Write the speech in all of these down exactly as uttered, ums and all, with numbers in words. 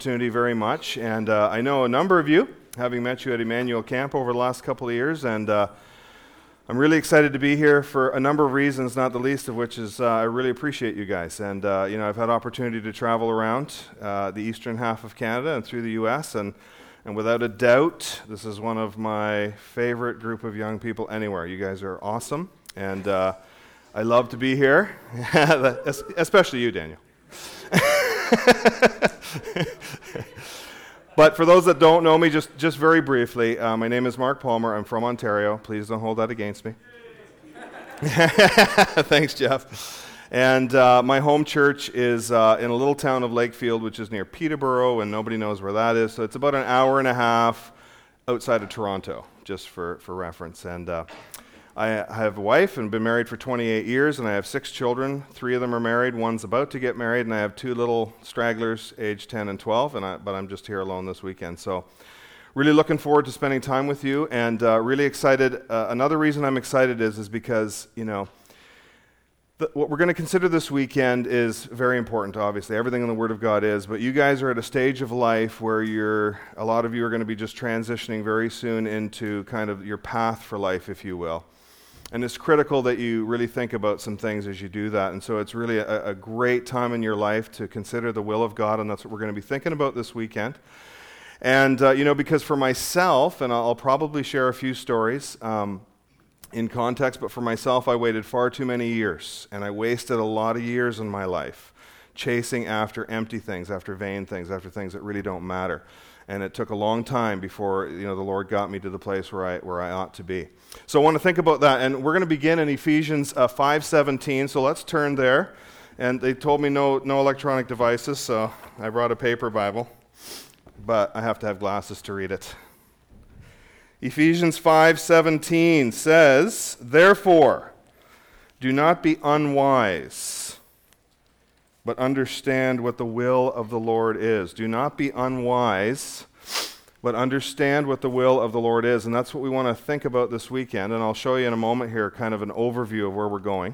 opportunity very much, and uh, I know a number of you, having met you at Emmanuel Camp over the last couple of years, and uh, I'm really excited to be here for a number of reasons, not the least of which is uh, I really appreciate you guys. And uh, you know, I've had opportunity to travel around uh, the eastern half of Canada and through the U S, and and without a doubt, this is one of my favorite group of young people anywhere. You guys are awesome, and uh, I love to be here, especially you, Daniel. But for those that don't know me, just, just very briefly, uh, my name is Mark Palmer. I'm from Ontario. Please don't hold that against me. Thanks, Jeff. And uh, my home church is uh, in a little town of Lakefield, which is near Peterborough, and nobody knows where that is. So it's about an hour and a half outside of Toronto, just for, for reference. And uh, I have a wife and been married for twenty-eight years, and I have six children. Three of them are married, one's about to get married, and I have two little stragglers, aged ten and twelve, and I, but I'm just here alone this weekend. So really looking forward to spending time with you, and uh, really excited. Uh, another reason I'm excited is, is because, you know, th- what we're going to consider this weekend is very important, obviously. Everything in the Word of God is, but you guys are at a stage of life where you're, a lot of you are going to be just transitioning very soon into kind of your path for life, if you will. And it's critical that you really think about some things as you do that. And so it's really a, a great time in your life to consider the will of God, and that's what we're going to be thinking about this weekend. And, uh, you know, because for myself, and I'll, I'll probably share a few stories um, in context, but for myself, I waited far too many years, and I wasted a lot of years in my life chasing after empty things, after vain things, after things that really don't matter. And it took a long time before, you know, the Lord got me to the place where I where I ought to be. So I want to think about that, and we're going to begin in Ephesians uh, five seventeen. So let's turn there. And they told me no no electronic devices, so I brought a paper Bible, but I have to have glasses to read it. Ephesians five seventeen says, "Therefore, do not be unwise, but understand what the will of the Lord is." Do not be unwise, but understand what the will of the Lord is. And that's what we want to think about this weekend. And I'll show you in a moment here kind of an overview of where we're going.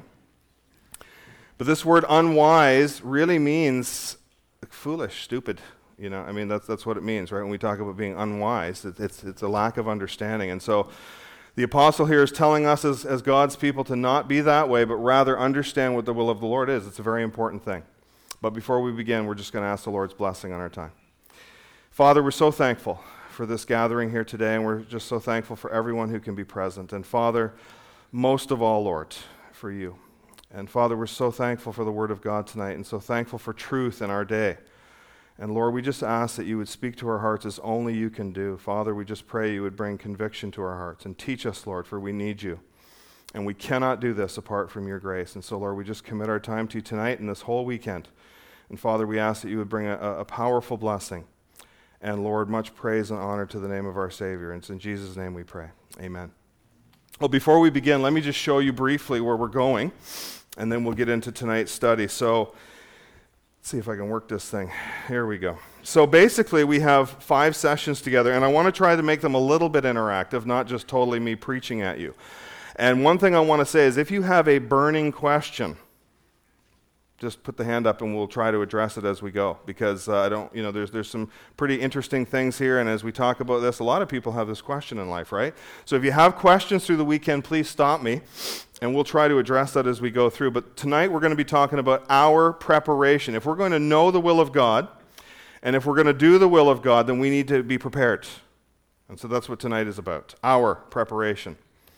But this word unwise really means foolish, stupid. You know, I mean, that's that's what it means, right? When we talk about being unwise, it, it's it's a lack of understanding. And so the apostle here is telling us as, as God's people to not be that way, but rather understand what the will of the Lord is. It's a very important thing. But before we begin, we're just going to ask the Lord's blessing on our time. Father, we're so thankful for this gathering here today, and we're just so thankful for everyone who can be present. And Father, most of all, Lord, for you. And Father, we're so thankful for the Word of God tonight, and so thankful for truth in our day. And Lord, we just ask that you would speak to our hearts as only you can do. Father, we just pray you would bring conviction to our hearts and teach us, Lord, for we need you. And we cannot do this apart from your grace. And so, Lord, we just commit our time to you tonight and this whole weekend. And Father, we ask that you would bring a, a powerful blessing. And Lord, much praise and honor to the name of our Savior. And it's in Jesus' name we pray. Amen. Well, before we begin, let me just show you briefly where we're going, and then we'll get into tonight's study. So, let's see if I can work this thing. Here we go. So basically, we have five sessions together, and I want to try to make them a little bit interactive, not just totally me preaching at you. And one thing I want to say is if you have a burning question, just put the hand up and we'll try to address it as we go, because uh, I don't, you know, there's there's some pretty interesting things here, and as we talk about this, a lot of people have this question in life, right? So if you have questions through the weekend, please stop me, and we'll try to address that as we go through. But tonight we're going to be talking about our preparation. If we're going to know the will of God, and if we're going to do the will of God, then we need to be prepared. And so that's what tonight is about, our preparation.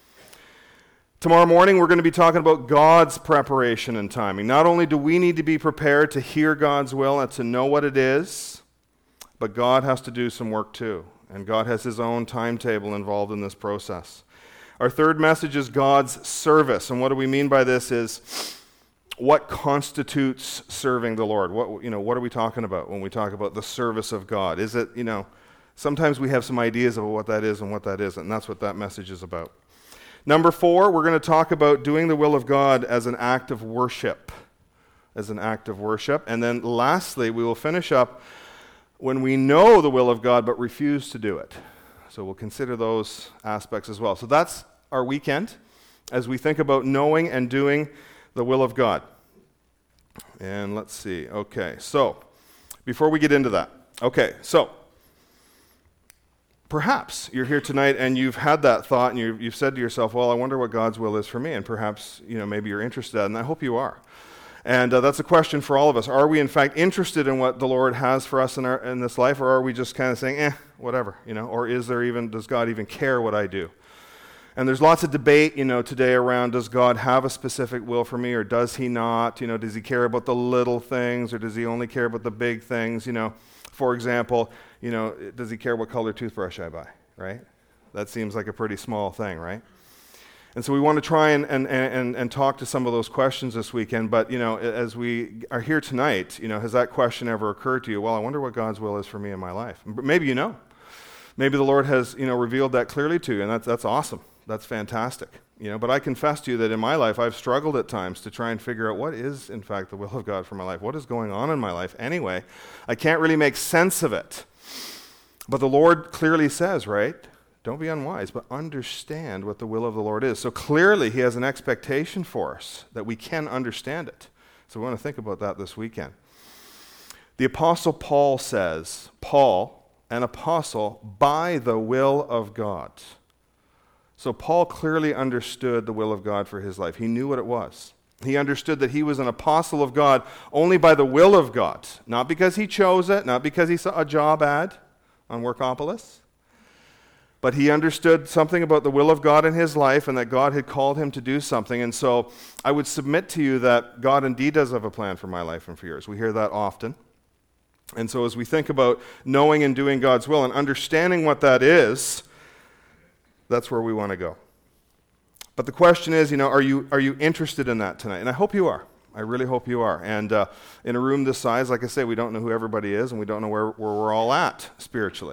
Tomorrow morning, we're going to be talking about God's preparation and timing. Not only do we need to be prepared to hear God's will and to know what it is, but God has to do some work too. And God has his own timetable involved in this process. Our third message is God's service. And what do we mean by this is what constitutes serving the Lord? What, you know, what are we talking about when we talk about the service of God? Is it, you know, sometimes we have some ideas of what that is and what that isn't, and that's what that message is about. Number four, we're going to talk about doing the will of God as an act of worship. As an act of worship. And then lastly, we will finish up when we know the will of God but refuse to do it. So we'll consider those aspects as well. So that's our weekend as we think about knowing and doing the will of God. And let's see. Okay, so before we get into that, Okay, so perhaps you're here tonight and you've had that thought and you've, you've said to yourself, well, I wonder what God's will is for me, and perhaps, you know, maybe you're interested, and I hope you are. And uh, that's a question for all of us. Are we in fact interested in what the Lord has for us in, our, in this life, or are we just kind of saying, eh, whatever, you know, or is there even, does God even care what I do? And there's lots of debate, you know, today around, does God have a specific will for me, or does he not? You know, does he care about the little things, or does he only care about the big things? You know, for example, you know, does he care what color toothbrush I buy, right? That seems like a pretty small thing, right? And so we want to try and, and, and, and talk to some of those questions this weekend, but, you know, as we are here tonight, you know, has that question ever occurred to you? Well, I wonder what God's will is for me in my life. Maybe you know. Maybe the Lord has, you know, revealed that clearly to you, and that's, that's awesome. That's fantastic. You know, but I confess to you that in my life, I've struggled at times to try and figure out what is, in fact, the will of God for my life. What is going on in my life anyway? I can't really make sense of it. But the Lord clearly says, right? Don't be unwise, but understand what the will of the Lord is. So clearly, he has an expectation for us that we can understand it. So we want to think about that this weekend. The Apostle Paul says, Paul, an apostle by the will of God. So Paul clearly understood the will of God for his life. He knew what it was. He understood that he was an apostle of God only by the will of God, not because he chose it, not because he saw a job ad on Workopolis, but he understood something about the will of God in his life and that God had called him to do something. And so I would submit to you that God indeed does have a plan for my life and for yours. We hear that often. And so as we think about knowing and doing God's will and understanding what that is, that's where we want to go. But the question is, you know, are you are you interested in that tonight? And I hope you are. I really hope you are. And uh, in a room this size, like I say, we don't know who everybody is, and we don't know where, where we're all at spiritually.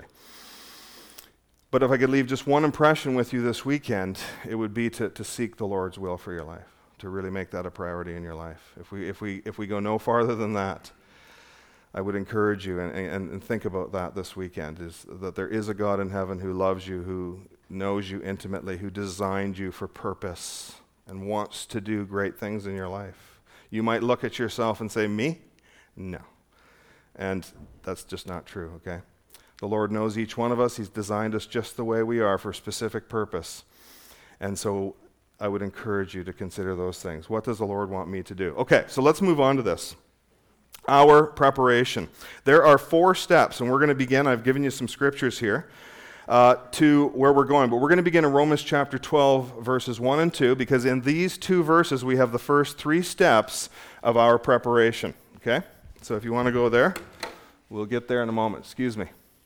But if I could leave just one impression with you this weekend, it would be to, to seek the Lord's will for your life, to really make that a priority in your life. If we if we if we go no farther than that, I would encourage you and, and, and think about that this weekend, is that there is a God in heaven who loves you, who knows you intimately, who designed you for purpose and wants to do great things in your life. You might look at yourself and say, me? No. And that's just not true, okay? The Lord knows each one of us. He's designed us just the way we are for a specific purpose. And so I would encourage you to consider those things. What does the Lord want me to do? Okay, so let's move on to this. Our preparation. There are four steps, and we're going to begin. I've given you some scriptures here. Uh, to where we're going. But we're going to begin in Romans chapter twelve, verses one and two, because in these two verses we have the first three steps of our preparation. Okay? So if you want to go there, we'll get there in a moment. Excuse me.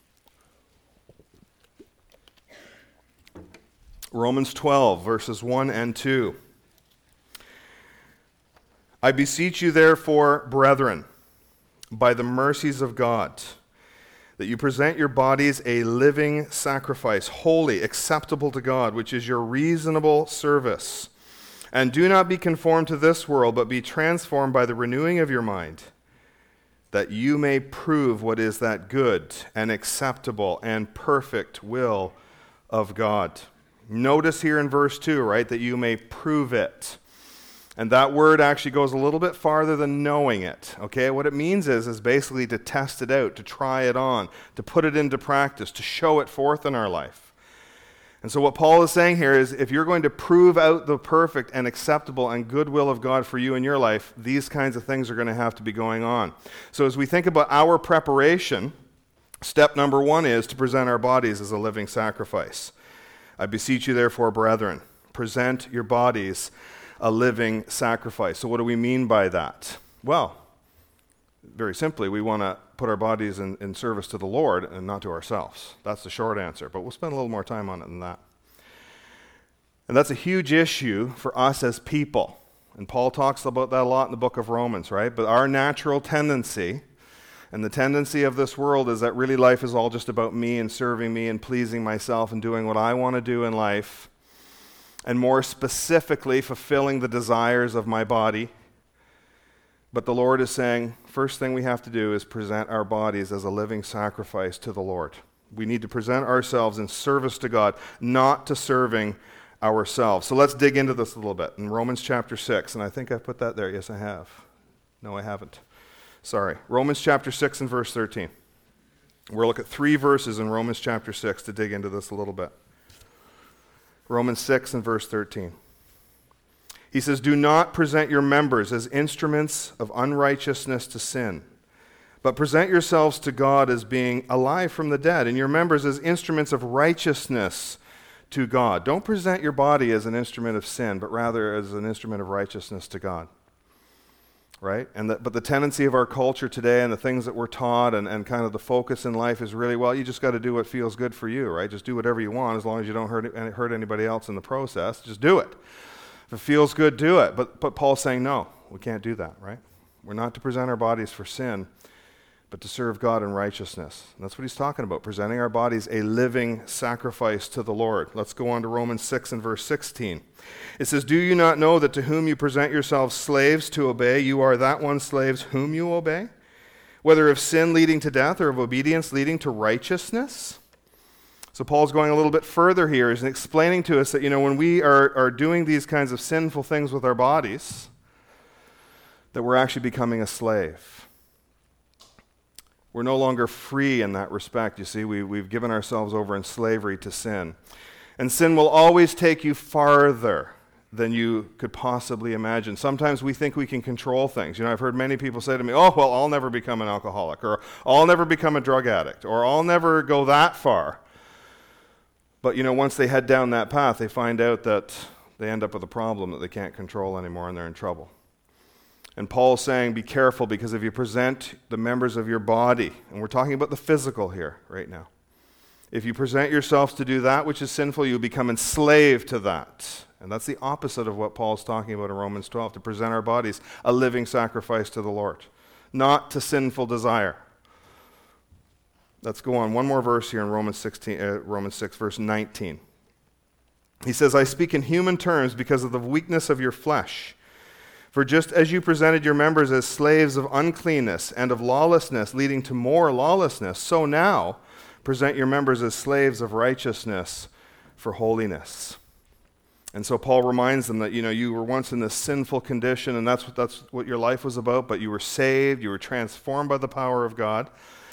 Romans twelve, verses one and two. I beseech you therefore, brethren, by the mercies of God, that you present your bodies a living sacrifice, holy, acceptable to God, which is your reasonable service. And do not be conformed to this world, but be transformed by the renewing of your mind, that you may prove what is that good and acceptable and perfect will of God. Notice here in verse two, right, that you may prove it. And that word actually goes a little bit farther than knowing it, okay? What it means is, is basically to test it out, to try it on, to put it into practice, to show it forth in our life. And so what Paul is saying here is, if you're going to prove out the perfect and acceptable and good will of God for you in your life, these kinds of things are going to have to be going on. So as we think about our preparation, step number one is to present our bodies as a living sacrifice. I beseech you therefore, brethren, present your bodies a living sacrifice. So what do we mean by that? Well, very simply, we want to put our bodies in, in service to the Lord and not to ourselves. That's the short answer, but we'll spend a little more time on it than that. And that's a huge issue for us as people. And Paul talks about that a lot in the book of Romans, right? But our natural tendency, and the tendency of this world, is that really life is all just about me and serving me and pleasing myself and doing what I want to do in life, and more specifically, fulfilling the desires of my body. But the Lord is saying, first thing we have to do is present our bodies as a living sacrifice to the Lord. We need to present ourselves in service to God, not to serving ourselves. So let's dig into this a little bit. In Romans chapter six, and I think I put that there. Yes, I have. No, I haven't. Sorry. Romans chapter six and verse thirteen. We'll look at three verses in Romans chapter six to dig into this a little bit. Romans six and verse thirteen. He says, "Do not present your members as instruments of unrighteousness to sin, but present yourselves to God as being alive from the dead, and your members as instruments of righteousness to God." Don't present your body as an instrument of sin, but rather as an instrument of righteousness to God. Right? And the, but the tendency of our culture today and the things that we're taught and, and kind of the focus in life is really, well, you just got to do what feels good for you, right? Just do whatever you want as long as you don't hurt, hurt anybody else in the process. Just do it. If it feels good, do it. But, but Paul's saying, no, we can't do that, right? We're not to present our bodies for sin, but to serve God in righteousness. And that's what he's talking about, presenting our bodies a living sacrifice to the Lord. Let's go on to Romans six and verse sixteen. It says, "Do you not know that to whom you present yourselves slaves to obey, you are that one slaves whom you obey? Whether of sin leading to death or of obedience leading to righteousness?" So Paul's going a little bit further here. He's explaining to us that, you know, when we are, are doing these kinds of sinful things with our bodies, that we're actually becoming a slave. We're no longer free in that respect. You see, we, we've given ourselves over in slavery to sin. And sin will always take you farther than you could possibly imagine. Sometimes we think we can control things. You know, I've heard many people say to me, "Oh, well, I'll never become an alcoholic," or "I'll never become a drug addict," or "I'll never go that far." But, you know, once they head down that path, they find out that they end up with a problem that they can't control anymore, and they're in trouble. And Paul's saying, be careful, because if you present the members of your body, and we're talking about the physical here right now, if you present yourselves to do that which is sinful, you become enslaved to that. And that's the opposite of what Paul's talking about in Romans twelve, to present our bodies a living sacrifice to the Lord, not to sinful desire. Let's go on. One more verse here in Romans sixteen, uh, Romans six, verse nineteen. He says, "I speak in human terms because of the weakness of your flesh. For just as you presented your members as slaves of uncleanness and of lawlessness, leading to more lawlessness, so now present your members as slaves of righteousness for holiness." And so Paul reminds them that, you know, you were once in this sinful condition, and that's what, that's what your life was about, but you were saved, you were transformed by the power of God.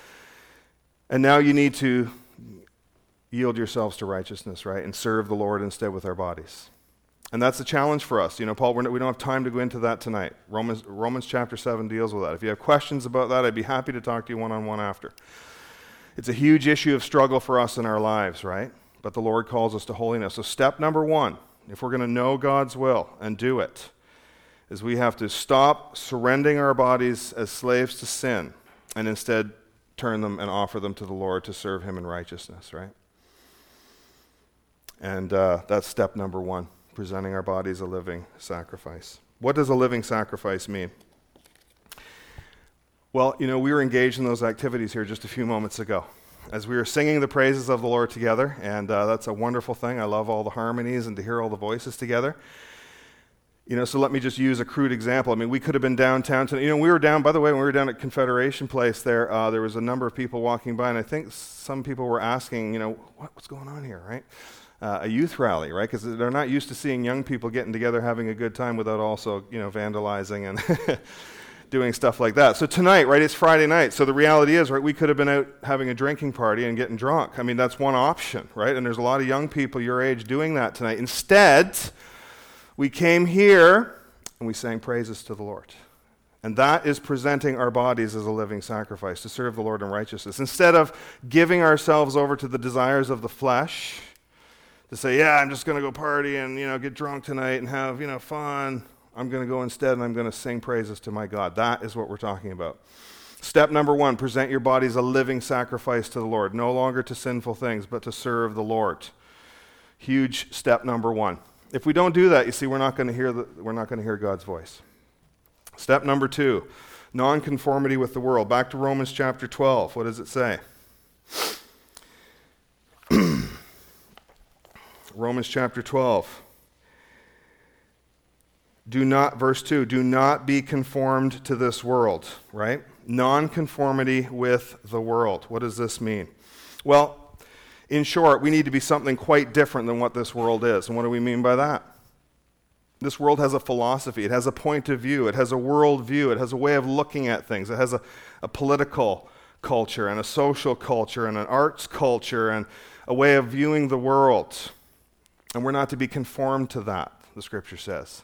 And now you need to yield yourselves to righteousness, right, and serve the Lord instead with our bodies. And that's the challenge for us. You know, Paul, we're not, we don't have time to go into that tonight. Romans, Romans chapter seven deals with that. If you have questions about that, I'd be happy to talk to you one-on-one after. It's a huge issue of struggle for us in our lives, right? But the Lord calls us to holiness. So step number one, if we're going to know God's will and do it, is we have to stop surrendering our bodies as slaves to sin and instead turn them and offer them to the Lord to serve him in righteousness, right? And uh, that's step number one, presenting our bodies a living sacrifice. What does a living sacrifice mean? Well, you know, we were engaged in those activities here just a few moments ago as we were singing the praises of the Lord together, and uh, that's a wonderful thing. I love all the harmonies and to hear all the voices together. You know, so let me just use a crude example. I mean, we could have been downtown tonight. You know, we were down, by the way, when we were down at Confederation Place there, uh, there was a number of people walking by, and I think some people were asking, you know, what, what's going on here, right? Uh, a youth rally, right? Because they're not used to seeing young people getting together having a good time without also, you know, vandalizing and doing stuff like that. So tonight, right, it's Friday night. So the reality is, right, we could have been out having a drinking party and getting drunk. I mean, that's one option, right? And there's a lot of young people your age doing that tonight. Instead, we came here and we sang praises to the Lord. And that is presenting our bodies as a living sacrifice to serve the Lord in righteousness. Instead of giving ourselves over to the desires of the flesh, to say, yeah, I'm just going to go party and, you know, get drunk tonight and have, you know, fun. I'm going to go instead and I'm going to sing praises to my God. That is what we're talking about. Step number one, present your bodies a living sacrifice to the Lord, no longer to sinful things, but to serve the Lord. Huge step number one. If we don't do that, you see, we're not going to hear the, we're not going to hear God's voice. Step number two, nonconformity with the world. Back to Romans chapter twelve. What does it say? Romans chapter twelve. Do not, verse two, do not be conformed to this world, right? Nonconformity with the world. What does this mean? Well, in short, we need to be something quite different than what this world is. And what do we mean by that? This world has a philosophy. It has a point of view. It has a world view. It has a way of looking at things. It has a, a political culture and a social culture and an arts culture and a way of viewing the world. And we're not to be conformed to that, the scripture says.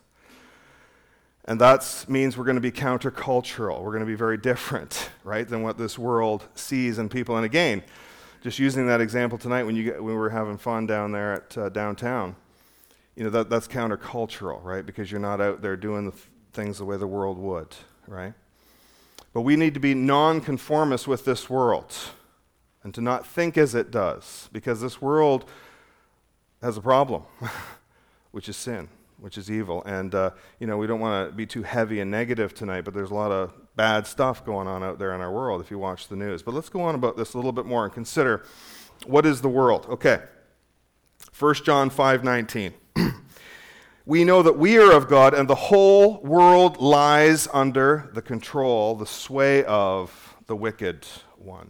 And that means we're going to be countercultural. We're going to be very different, right, than what this world sees in people. And again, just using that example tonight when you get, when we were having fun down there at uh, downtown, you know, that that's countercultural, right? Because you're not out there doing the th- things the way the world would, right? But we need to be non-conformist with this world and to not think as it does, because this world has a problem, which is sin, which is evil. And, uh, you know, we don't want to be too heavy and negative tonight, but there's a lot of bad stuff going on out there in our world if you watch the news. But let's go on about this a little bit more and consider, what is the world? Okay, First John five nineteen. We know that we are of God, and the whole world lies under the control, the sway of the wicked one.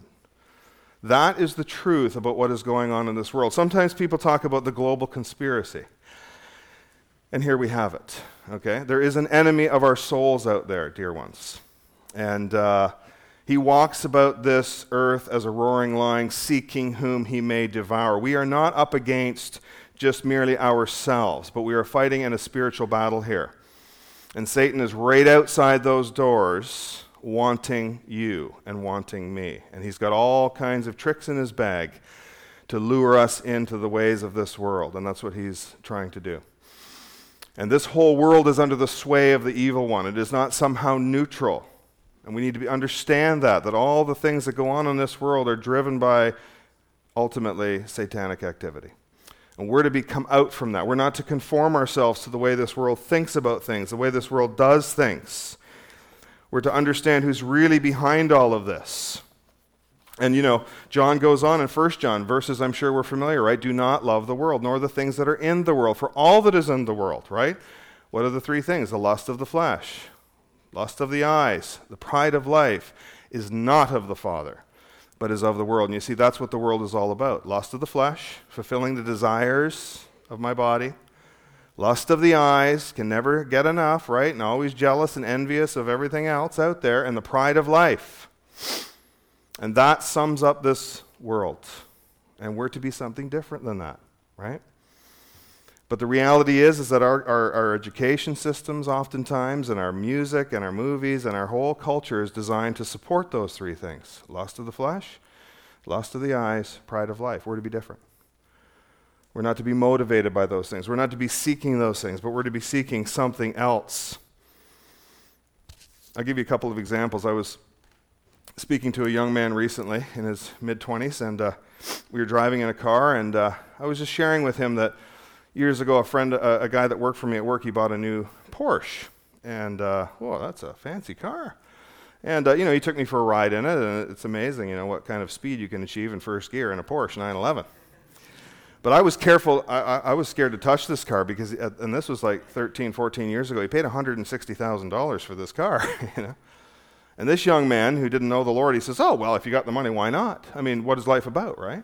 That is the truth about what is going on in this world. Sometimes people talk about the global conspiracy. And here we have it, okay? There is an enemy of our souls out there, dear ones. And uh, he walks about this earth as a roaring lion, seeking whom he may devour. We are not up against just merely ourselves, but we are fighting in a spiritual battle here. And Satan is right outside those doors, wanting you and wanting me. And he's got all kinds of tricks in his bag to lure us into the ways of this world, and that's what he's trying to do. And this whole world is under the sway of the evil one. It is not somehow neutral. And we need to be, understand that, that all the things that go on in this world are driven by, ultimately, satanic activity. And we're to be come out from that. We're not to conform ourselves to the way this world thinks about things, the way this world does things. We're to understand who's really behind all of this. And, you know, John goes on in First John, verses I'm sure we're familiar, right? Do not love the world, nor the things that are in the world. For all that is in the world, right? What are the three things? The lust of the flesh, lust of the eyes, the pride of life is not of the Father, but is of the world. And you see, that's what the world is all about. Lust of the flesh, fulfilling the desires of my body. Lust of the eyes, can never get enough, right? And always jealous and envious of everything else out there. And the pride of life. And that sums up this world. And we're to be something different than that, right? But the reality is, is that our, our, our education systems oftentimes, and our music and our movies and our whole culture is designed to support those three things. Lust of the flesh, lust of the eyes, pride of life. We're to be different. We're not to be motivated by those things. We're not to be seeking those things, but we're to be seeking something else. I'll give you a couple of examples. I was speaking to a young man recently in his mid-twenties, and uh, we were driving in a car, and uh, I was just sharing with him that years ago, a friend, uh, a guy that worked for me at work, he bought a new Porsche. And, uh, whoa, that's a fancy car. And, uh, you know, he took me for a ride in it, and it's amazing, you know, what kind of speed you can achieve in first gear in a Porsche nine eleven. But I was careful, I, I, I was scared to touch this car, because, uh, and this was like thirteen, fourteen years ago, he paid one hundred sixty thousand dollars for this car, you know. And this young man who didn't know the Lord, he says, oh, well, if you got the money, why not? I mean, what is life about, right?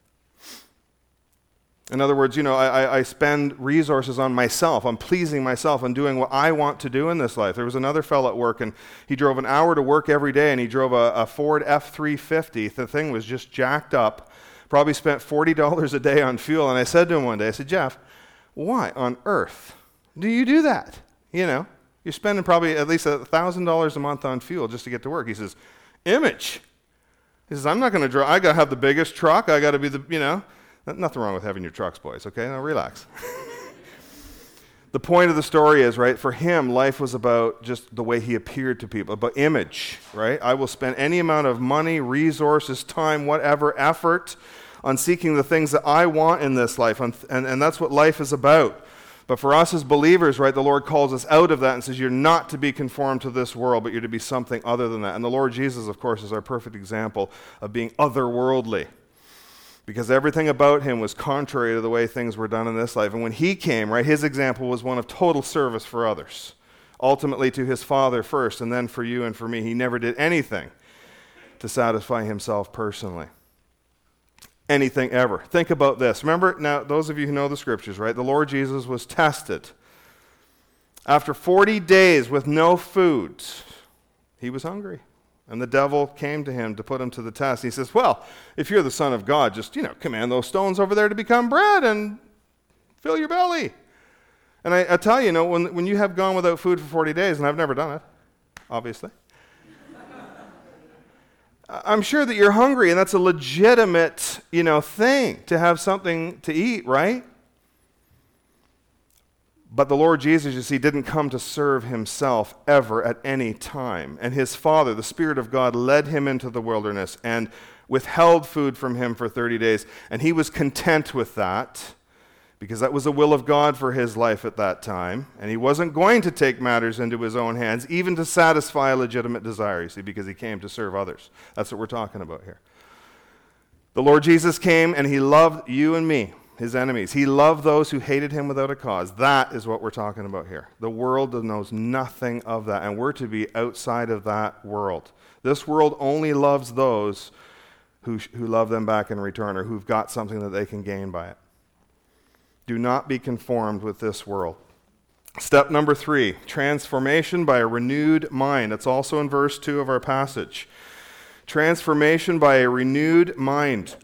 In other words, you know, I, I spend resources on myself. I'm pleasing myself and doing what I want to do in this life. There was another fellow at work, and he drove an hour to work every day, and he drove a, a Ford F three fifty. The thing was just jacked up. Probably spent forty dollars a day on fuel. And I said to him one day, I said, Jeff, why on earth do you do that? You know, you're spending probably at least one thousand dollars a month on fuel just to get to work. He says, image. He says, I'm not going to drive. I got to have the biggest truck. I got to be the, you know. Nothing wrong with having your trucks, boys, okay? Now relax. The point of the story is, right, for him, life was about just the way he appeared to people, about image, right? I will spend any amount of money, resources, time, whatever, effort on seeking the things that I want in this life, and, and, and that's what life is about. But for us as believers, right, the Lord calls us out of that and says you're not to be conformed to this world, but you're to be something other than that. And the Lord Jesus, of course, is our perfect example of being otherworldly, because everything about him was contrary to the way things were done in this life. And when he came, right, his example was one of total service for others, ultimately to his Father first, and then for you and for me. He never did anything to satisfy himself personally. Anything ever. Think about this. Remember, now, those of you who know the scriptures, right, the Lord Jesus was tested. After forty days with no food, he was hungry. And the devil came to him to put him to the test. He says, well, if you're the Son of God, just, you know, command those stones over there to become bread and fill your belly. And I, I tell you, you know, when, when you have gone without food for forty days, and I've never done it, obviously, I'm sure that you're hungry, and that's a legitimate, you know, thing to have something to eat, right? But the Lord Jesus, you see, didn't come to serve himself ever at any time. And his Father, the Spirit of God, led him into the wilderness and withheld food from him for thirty days. And he was content with that because that was the will of God for his life at that time. And he wasn't going to take matters into his own hands, even to satisfy a legitimate desire, you see, because he came to serve others. That's what we're talking about here. The Lord Jesus came and he loved you and me, his enemies. He loved those who hated him without a cause. That is what we're talking about here. The world knows nothing of that, and we're to be outside of that world. This world only loves those who, who love them back in return, or who've got something that they can gain by it. Do not be conformed with this world. Step number three, transformation by a renewed mind. That's also in verse two of our passage. Transformation by a renewed mind.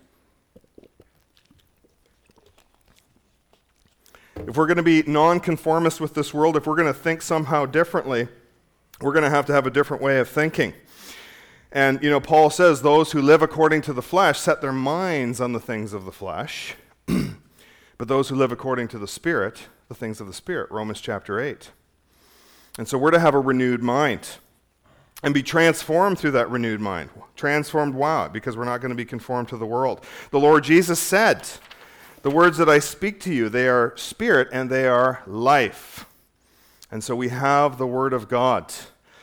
If we're going to be nonconformist with this world, if we're going to think somehow differently, we're going to have to have a different way of thinking. And, you know, Paul says those who live according to the flesh set their minds on the things of the flesh, but those who live according to the Spirit, the things of the Spirit, Romans chapter eight. And so we're to have a renewed mind and be transformed through that renewed mind. Transformed why? Because we're not going to be conformed to the world. The Lord Jesus said, the words that I speak to you, they are spirit and they are life. And so we have the Word of God.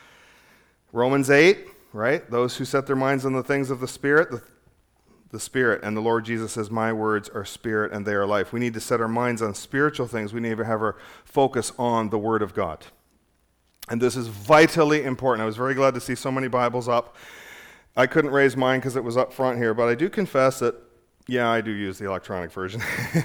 Romans eight, right? Those who set their minds on the things of the Spirit, the, the Spirit. And the Lord Jesus says, my words are spirit and they are life. We need to set our minds on spiritual things. We need to have our focus on the Word of God. And this is vitally important. I was very glad to see so many Bibles up. I couldn't raise mine because it was up front here, but I do confess that yeah, I do use the electronic version.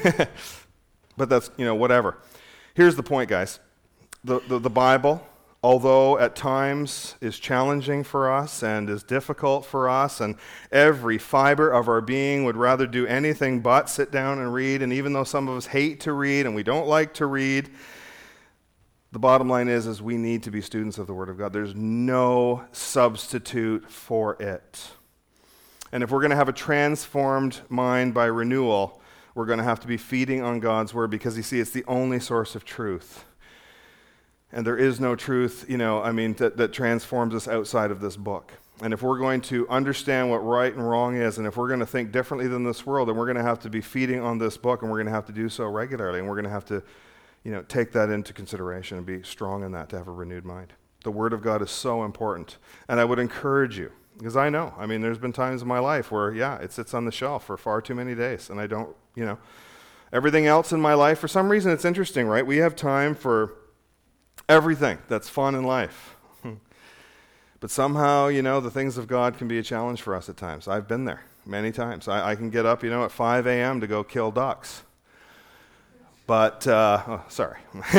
But that's, you know, whatever. Here's the point, guys. The, the the Bible, although at times is challenging for us and is difficult for us, and every fiber of our being would rather do anything but sit down and read, and even though some of us hate to read and we don't like to read, the bottom line is, is we need to be students of the Word of God. There's no substitute for it. And if we're going to have a transformed mind by renewal, we're going to have to be feeding on God's Word because, you see, it's the only source of truth. And there is no truth, you know, I mean, that, that transforms us outside of this book. And if we're going to understand what right and wrong is, and if we're going to think differently than this world, then we're going to have to be feeding on this book, and we're going to have to do so regularly. And we're going to have to, you know, take that into consideration and be strong in that to have a renewed mind. The Word of God is so important. And I would encourage you, because I know, I mean, there's been times in my life where, yeah, it sits on the shelf for far too many days, and I don't, you know, everything else in my life, for some reason it's interesting, right? We have time for everything that's fun in life. But somehow, you know, the things of God can be a challenge for us at times. I've been there many times. I, I can get up, you know, at five a.m. to go kill ducks. But, uh, oh, sorry.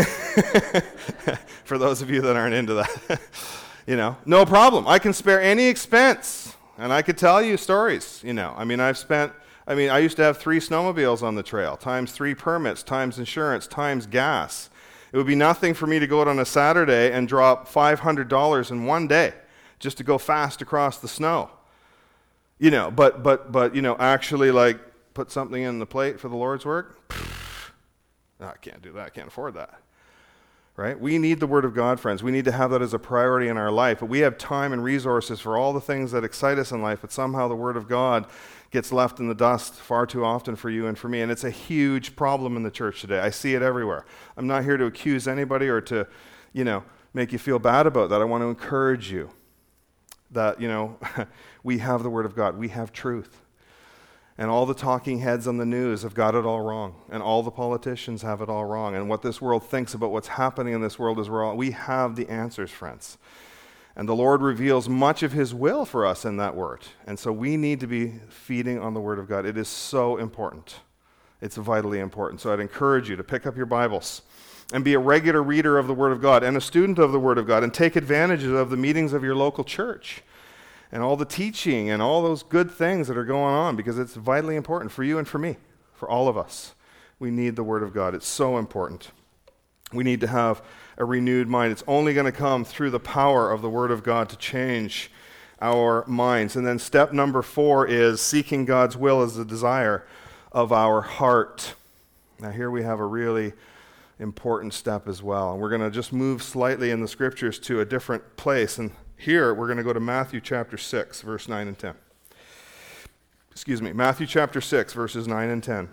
For those of you that aren't into that. You know, no problem. I can spare any expense, and I could tell you stories, you know. I mean, I've spent, I mean, I used to have three snowmobiles on the trail, times three permits, times insurance, times gas. It would be nothing for me to go out on a Saturday and drop five hundred dollars in one day just to go fast across the snow. You know, but, but, but, you know, actually, like, put something in the plate for the Lord's work? Pfft, no, I can't do that. I can't afford that. Right? We need the Word of God, friends. We need to have that as a priority in our life. But we have time and resources for all the things that excite us in life, but somehow the Word of God gets left in the dust far too often for you and for me. And it's a huge problem in the church today. I see it everywhere. I'm not here to accuse anybody or to, you know, make you feel bad about that. I want to encourage you that, you know, we have the Word of God. We have truth. And all the talking heads on the news have got it all wrong. And all the politicians have it all wrong. And what this world thinks about what's happening in this world is wrong. We have the answers, friends. And the Lord reveals much of His will for us in that Word. And so we need to be feeding on the Word of God. It is so important. It's vitally important. So I'd encourage you to pick up your Bibles and be a regular reader of the Word of God and a student of the Word of God and take advantage of the meetings of your local church. and all the teaching and all those good things that are going on, because it's vitally important for you and for me, for all of us. We need the Word of God. It's so important. We need to have a renewed mind. It's only going to come through the power of the Word of God to change our minds. And then step number four is seeking God's will as the desire of our heart. Now here we have a really important step as well. And we're going to just move slightly in the scriptures to a different place. And here we're going to go to Matthew chapter six, verse nine and ten. Excuse me, Matthew chapter six, verses nine and ten.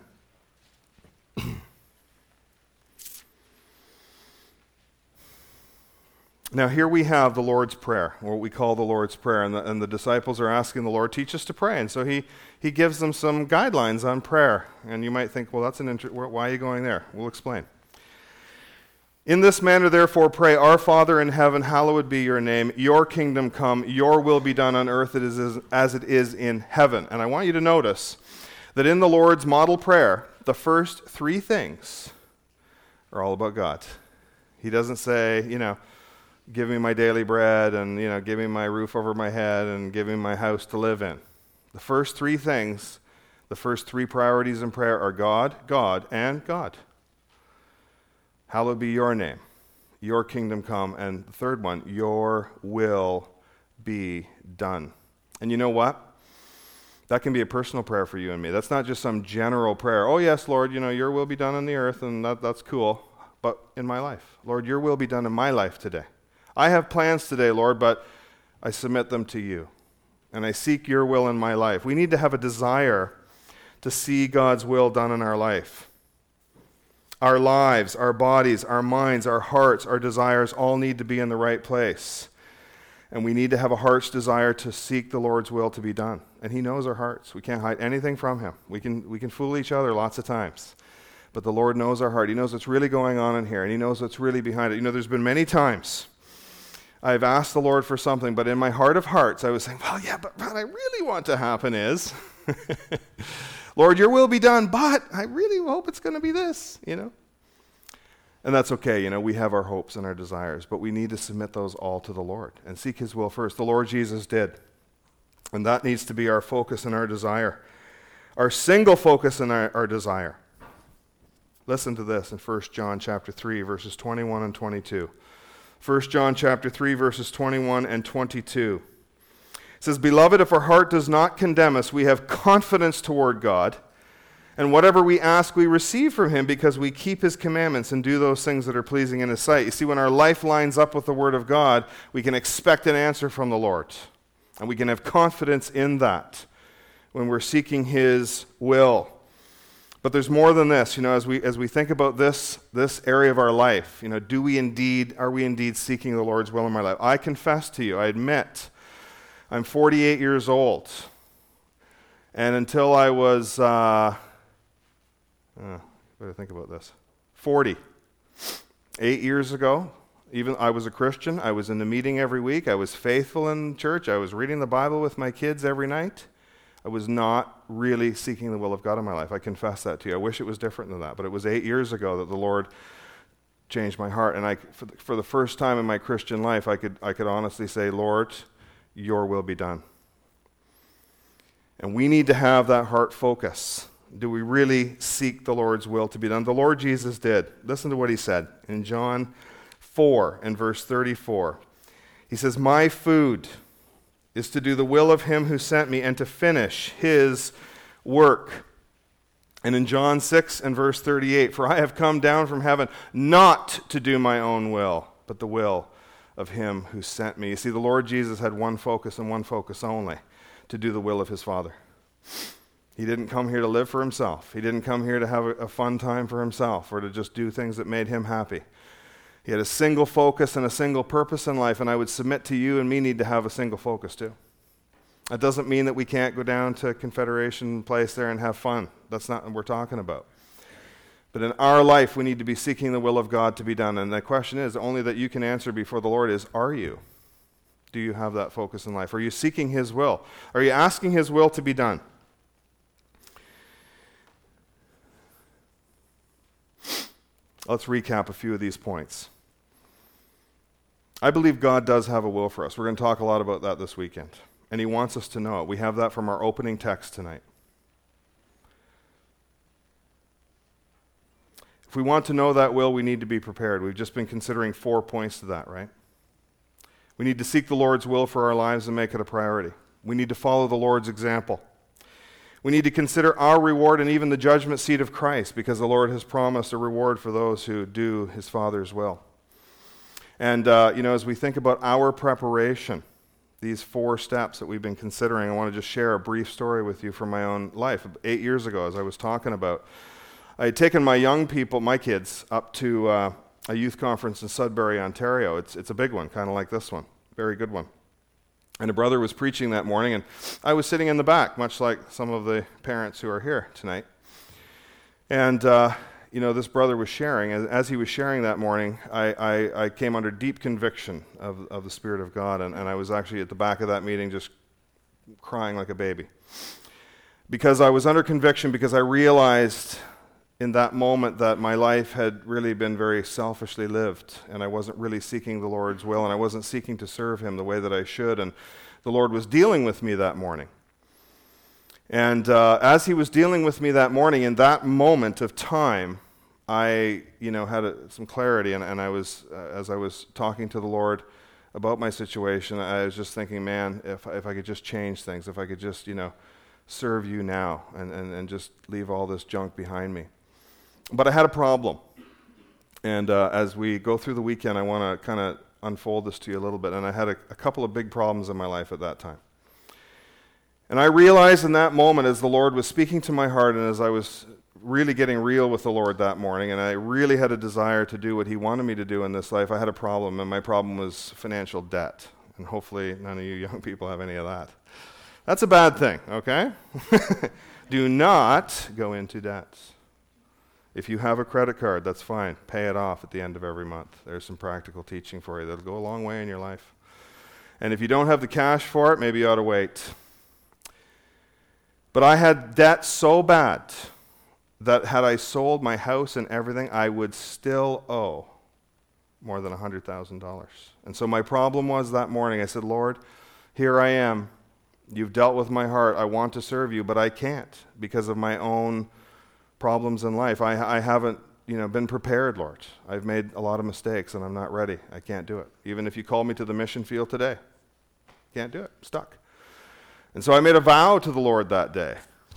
Now here we have the Lord's Prayer, what we call the Lord's Prayer, and the, and the disciples are asking the Lord, teach us to pray. And so he, he gives them some guidelines on prayer. And you might think, well, that's an inter- why are you going there? We'll explain. In this manner, therefore, pray, Our Father in heaven, hallowed be your name. Your kingdom come, your will be done on earth it is as it is in heaven. And I want you to notice that in the Lord's model prayer, the first three things are all about God. He doesn't say, you know, give me my daily bread and, you know, give me my roof over my head and give me my house to live in. The first three things, the first three priorities in prayer are God, God, and God. Hallowed be your name, your kingdom come, and the third one, your will be done. And you know what? That can be a personal prayer for you and me. That's not just some general prayer. Oh yes, Lord, you know, your will be done on the earth, and that, that's cool. But in my life, Lord, your will be done in my life today. I have plans today, Lord, but I submit them to you, and I seek your will in my life. We need to have a desire to see God's will done in our life. Our lives, our bodies, our minds, our hearts, our desires all need to be in the right place. And we need to have a heart's desire to seek the Lord's will to be done. And he knows our hearts. We can't hide anything from him. We can, we can fool each other lots of times. But the Lord knows our heart. He knows what's really going on in here, and he knows what's really behind it. You know, there's been many times I've asked the Lord for something, but in my heart of hearts, I was saying, well, yeah, but what I really want to happen is, Lord, your will be done, but I really hope it's going to be this, you know. And that's okay, you know, we have our hopes and our desires, but we need to submit those all to the Lord and seek his will first. The Lord Jesus did. And that needs to be our focus and our desire. Our single focus and our, our desire. Listen to this in First John chapter three, verses twenty-one and twenty-two. First John chapter three, verses twenty-one and twenty-two. It says, Beloved, if our heart does not condemn us, we have confidence toward God, and whatever we ask, we receive from him because we keep his commandments and do those things that are pleasing in his sight. You see, when our life lines up with the word of God, we can expect an answer from the Lord. And we can have confidence in that when we're seeking his will. But there's more than this, you know, as we as we think about this this area of our life, you know, do we indeed, are we indeed seeking the Lord's will in my life? I confess to you, I admit, I'm forty-eight years old. And until I was, uh, uh, better think about this, forty, eight years ago, even I was a Christian. I was in the meeting every week. I was faithful in church. I was reading the Bible with my kids every night. I was not really seeking the will of God in my life. I confess that to you. I wish it was different than that, but it was eight years ago that the Lord changed my heart. And I, for the, for the first time in my Christian life, I could I could honestly say, Lord, your will be done. And we need to have that heart focus. Do we really seek the Lord's will to be done? The Lord Jesus did. Listen to what he said in John four and verse thirty-four. He says, My food is to do the will of him who sent me and to finish his work. And in John six and verse thirty-eight, For I have come down from heaven not to do my own will, but the will of him who sent me. You see, the Lord Jesus had one focus and one focus only, to do the will of his Father. He didn't come here to live for himself. He didn't come here to have a, a fun time for himself or to just do things that made him happy. He had a single focus and a single purpose in life, and I would submit to you and me need to have a single focus too. That doesn't mean that we can't go down to Confederation Place there and have fun. That's not what we're talking about. But in our life, we need to be seeking the will of God to be done. And the question is, only that you can answer before the Lord is, are you? Do you have that focus in life? Are you seeking his will? Are you asking his will to be done? Let's recap a few of these points. I believe God does have a will for us. We're going to talk a lot about that this weekend. and he wants us to know it. We have that from our opening text tonight. If we want to know that will, we need to be prepared. We've just been considering four points to that, right? We need to seek the Lord's will for our lives and make it a priority. We need to follow the Lord's example. We need to consider our reward and even the judgment seat of Christ, because the Lord has promised a reward for those who do his Father's will. And, uh, you know, as we think about our preparation, these four steps that we've been considering, I want to just share a brief story with you from my own life. Eight years ago, as I was talking about, I had taken my young people, my kids, up to uh, a youth conference in Sudbury, Ontario. It's, it's a big one, kind of like this one, very good one. And a brother was preaching that morning, and I was sitting in the back, much like some of the parents who are here tonight. And, uh, you know, this brother was sharing. As, as he was sharing that morning, I, I, I came under deep conviction of, of the Spirit of God, and, and I was actually at the back of that meeting just crying like a baby. Because I was under conviction, because I realized in that moment that my life had really been very selfishly lived, and I wasn't really seeking the Lord's will, and I wasn't seeking to serve him the way that I should, and the Lord was dealing with me that morning. And uh, as he was dealing with me that morning, in that moment of time, I, you know, had a, some clarity, and, and I was, uh, as I was talking to the Lord about my situation, I was just thinking, man, if if I could just change things, if I could just, you know, serve you now, and, and, and just leave all this junk behind me. But I had a problem, and uh, as we go through the weekend, I want to kind of unfold this to you a little bit, and I had a, a couple of big problems in my life at that time. And I realized in that moment, as the Lord was speaking to my heart, and as I was really getting real with the Lord that morning, and I really had a desire to do what he wanted me to do in this life, I had a problem, and my problem was financial debt. And hopefully none of you young people have any of that. That's a bad thing, okay? Do not go into debt. If you have a credit card, that's fine. Pay it off at the end of every month. There's some practical teaching for you that'll go a long way in your life. And if you don't have the cash for it, maybe you ought to wait. But I had debt so bad that had I sold my house and everything, I would still owe more than one hundred thousand dollars. And so my problem was that morning, I said, Lord, here I am. You've dealt with my heart. I want to serve you, but I can't because of my own problems in life. I, I haven't, you know, been prepared, Lord. I've made a lot of mistakes, and I'm not ready. I can't do it. Even if you call me to the mission field today, can't do it. I'm stuck. And so I made a vow to the Lord that day.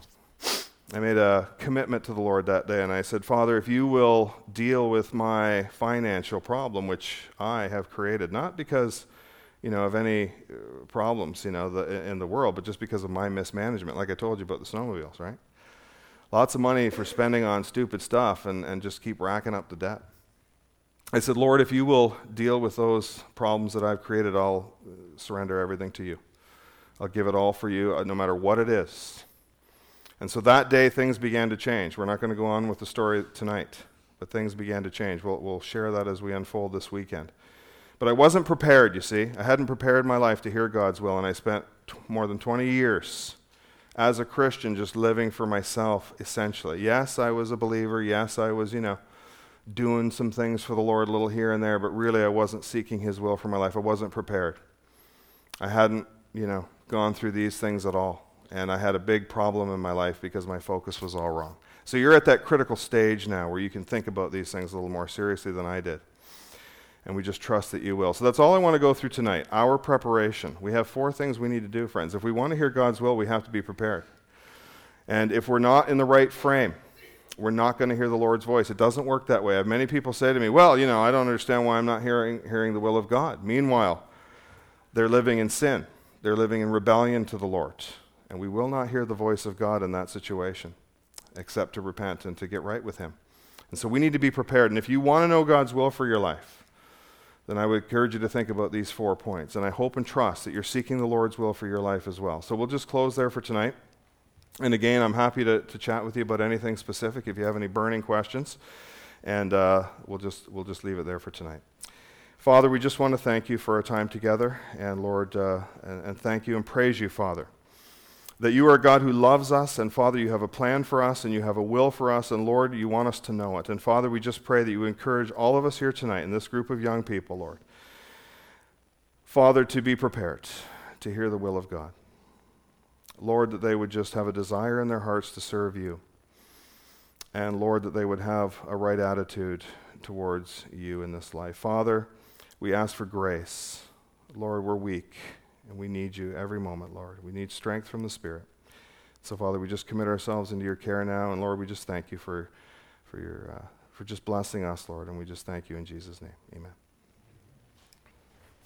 I made a commitment to the Lord that day, and I said, Father, if you will deal with my financial problem, which I have created, not because, you know, of any uh, problems, you know, the, in the world, but just because of my mismanagement, like I told you about the snowmobiles, right? Lots of money for spending on stupid stuff and, and just keep racking up the debt. I said, Lord, if you will deal with those problems that I've created, I'll surrender everything to you. I'll give it all for you, uh, no matter what it is. And so that day, things began to change. We're not going to go on with the story tonight, but things began to change. We'll, we'll share that as we unfold this weekend. But I wasn't prepared, you see. I hadn't prepared my life to hear God's will, and I spent t- more than twenty years as a Christian just living for myself, essentially. Yes, I was a believer. Yes, I was, you know, doing some things for the Lord a little here and there, but really I wasn't seeking his will for my life. I wasn't prepared. I hadn't, you know, gone through these things at all. And I had a big problem in my life because my focus was all wrong. So you're at that critical stage now where you can think about these things a little more seriously than I did. And we just trust that you will. So that's all I want to go through tonight, our preparation. We have four things we need to do, friends. If we want to hear God's will, we have to be prepared. And if we're not in the right frame, we're not going to hear the Lord's voice. It doesn't work that way. I have many people say to me, well, you know, I don't understand why I'm not hearing, hearing the will of God. Meanwhile, they're living in sin. They're living in rebellion to the Lord. And we will not hear the voice of God in that situation, except to repent and to get right with him. And so we need to be prepared. And if you want to know God's will for your life, then I would encourage you to think about these four points. And I hope and trust that you're seeking the Lord's will for your life as well. So we'll just close there for tonight. And again, I'm happy to, to chat with you about anything specific if you have any burning questions. And uh, we'll just we'll just leave it there for tonight. Father, we just want to thank you for our time together. And Lord, uh, and, and thank you and praise you, Father, that you are a God who loves us, and Father, you have a plan for us, and you have a will for us, and Lord, you want us to know it. And Father, we just pray that you encourage all of us here tonight in this group of young people, Lord, Father, to be prepared to hear the will of God. Lord, that they would just have a desire in their hearts to serve you. And Lord, that they would have a right attitude towards you in this life. Father, we ask for grace. Lord, we're weak, and we need you every moment, Lord. We need strength from the Spirit. So, Father, we just commit ourselves into your care now, and Lord, we just thank you for, for, your, uh, for just blessing us, Lord, and we just thank you in Jesus' name. Amen.